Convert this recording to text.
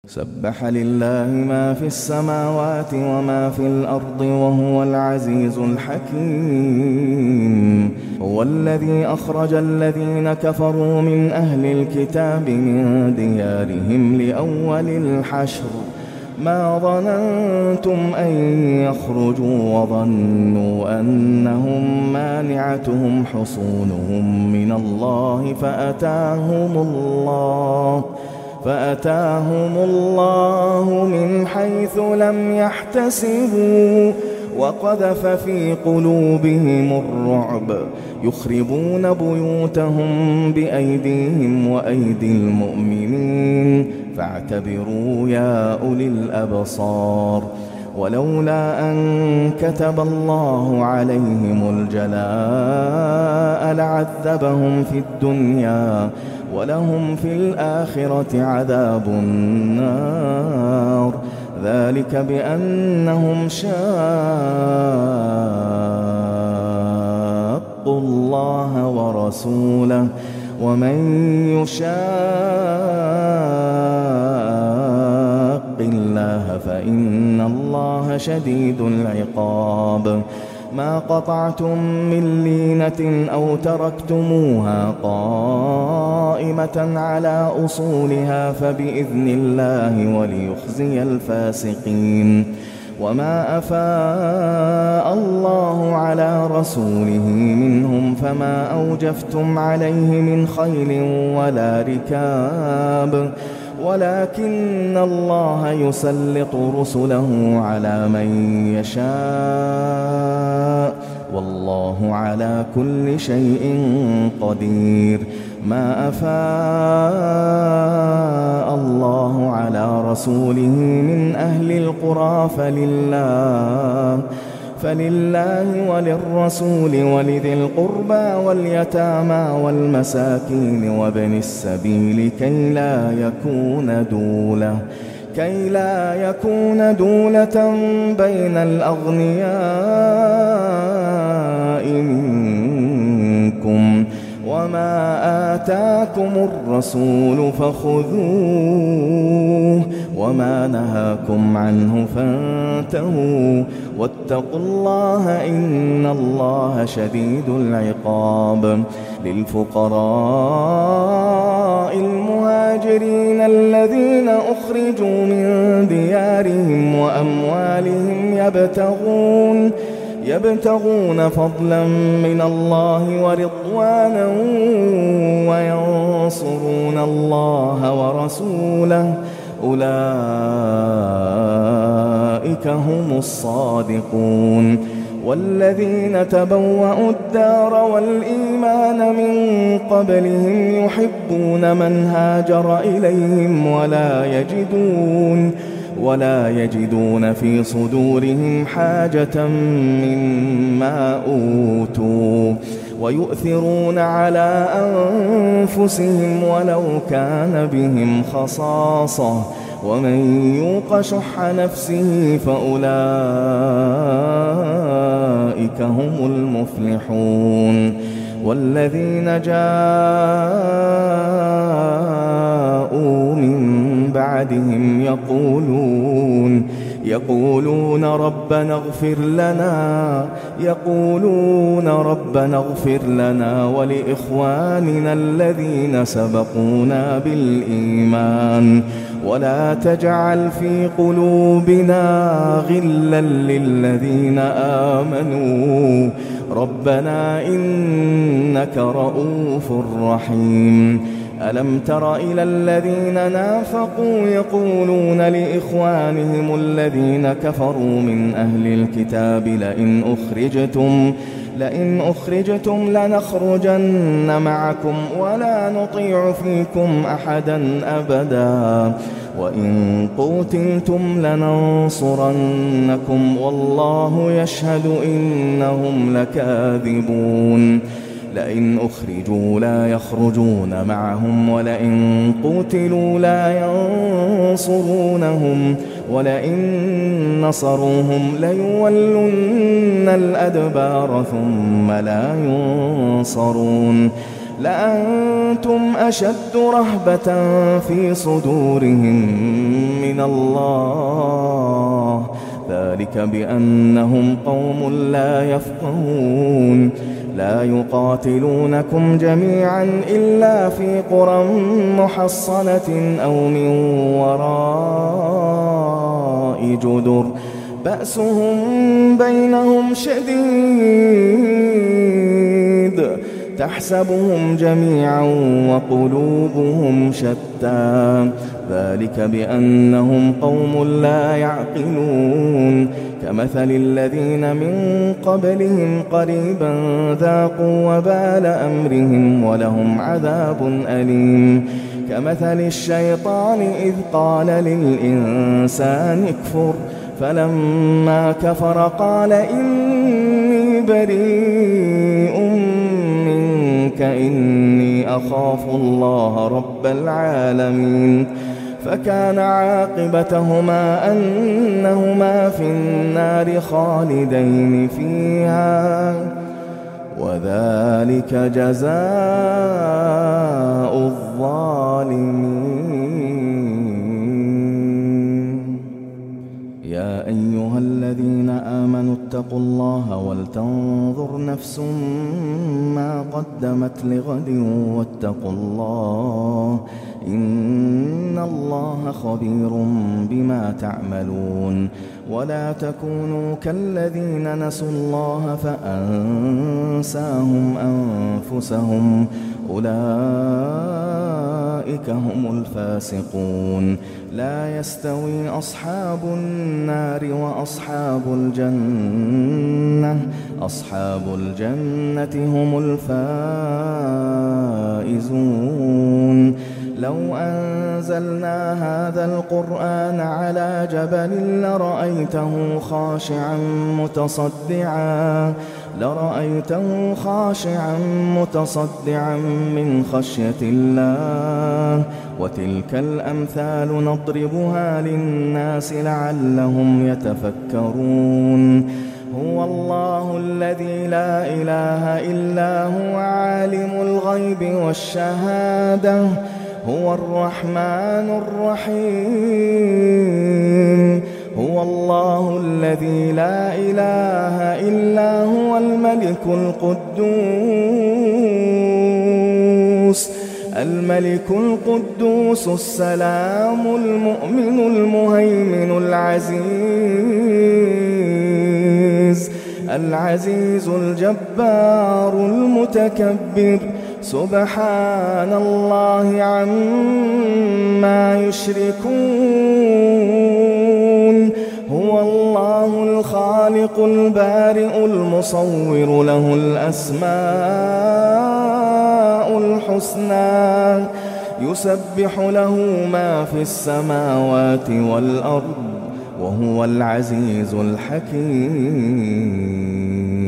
سبح لله ما في السماوات وما في الأرض وهو العزيز الحكيم. هو الذي أخرج الذين كفروا من أهل الكتاب من ديارهم لأول الحشر ما ظننتم أن يخرجوا وظنوا أنهم مانعتهم حصونهم من الله فأتاهم الله من حيث لم يحتسبوا وقذف في قلوبهم الرعب يخربون بيوتهم بأيديهم وأيدي المؤمنين فاعتبروا يا أولي الأبصار. ولولا أن كتب الله عليهم الجلاء لعذبهم في الدنيا ولهم في الآخرة عذاب النار ذلك بأنهم شاقوا الله ورسوله ومن يشاق الله فإن الله شديد العقاب. ما قطعتم من لينة أو تركتموها قائمة على أصولها فبإذن الله وليخزي الفاسقين. وما أفاء الله على رسوله منهم فما أوجفتم عليه من خيل ولا ركاب ولكن الله يسلط رسله على من يشاء والله على كل شيء قدير. ما أفاء الله على رسوله من أهل القرى فلله وللرسول ولذي القربى واليتامى والمساكين وابن السبيل كي لا يكون دولة بين الأغنياء منكم. وما آتاكم الرسول فخذوه وما نهاكم عنه فانتهوا واتقوا الله إن الله شديد العقاب. للفقراء المهاجرين الذين أخرجوا من ديارهم وأموالهم يبتغون فضلا من الله ورضوانا وينصرون الله ورسوله أولئك هم الصادقون. والذين تبوأوا الدار والإيمان من قبلهم يحبون من هاجر إليهم ولا يجدون في صدورهم حاجة مما أوتوا ويؤثرون على أنفسهم ولو كان بهم خصاصة ومن يوق شح نفسه فأولئك هم المفلحون. والذين جاءوا من بعدهم يقولون ربنا اغفر لنا ولإخواننا الذين سبقونا بالإيمان ولا تجعل في قلوبنا غلا للذين آمنوا ربنا إنك رؤوف رحيم. ألم تر إلى الذين نافقوا يقولون لإخوانهم الذين كفروا من أهل الكتاب لئن أخرجتم لنخرجن معكم ولا نطيع فيكم أحدا أبدا وإن قتلتم لننصرنكم والله يشهد إنهم لكاذبون. لئن أخرجوا لا يخرجون معهم ولئن قتلوا لا ينصرونهم ولئن نصروهم ليولن الأدبار ثم لا ينصرون. لأنتم أشد رهبة في صدورهم من الله ذلك بأنهم قوم لا يفقهون لا يقاتلونكم جميعا إلا في قرى محصنة أو من وراء جدر بأسهم بينهم شديد تحسبهم جميعا وقلوبهم شتى ذلك بأنهم قوم لا يعقلون كمثل الذين من قبلهم قريبا ذاقوا وبال أمرهم ولهم عذاب أليم كمثل الشيطان إذ قال للإنسان اكفر فلما كفر قال إني بريء منك إني أخاف الله رب العالمين فكان عاقبتهما أنهما في النار خالدين فيها وذلك جزاء الظالمين. يا أيها الذين آمنوا اتقوا الله ولتنظر نفس ما قدمت لغد واتقوا الله إن الله خبير بما تعملون ولا تكونوا كالذين نسوا الله فأنساهم أنفسهم أولئك هم الفاسقون لا يستوي أصحاب النار وأصحاب الجنة أصحاب الجنة هم الفائزون لو أنزلنا هذا القرآن على جبل لرأيته خاشعا متصدعا من خشية الله وتلك الأمثال نضربها للناس لعلهم يتفكرون هو الله الذي لا إله إلا هو عالم الغيب والشهادة هو الرحمن الرحيم هو الله الذي لا إله إلا هو الملك القدوس السلام المؤمن المهيمن العزيز الجبار المتكبر سبحان الله عما يشركون هو الله الخالق البارئ المصور له الأسماء الحسنى يسبح له ما في السماوات والأرض وهو العزيز الحكيم.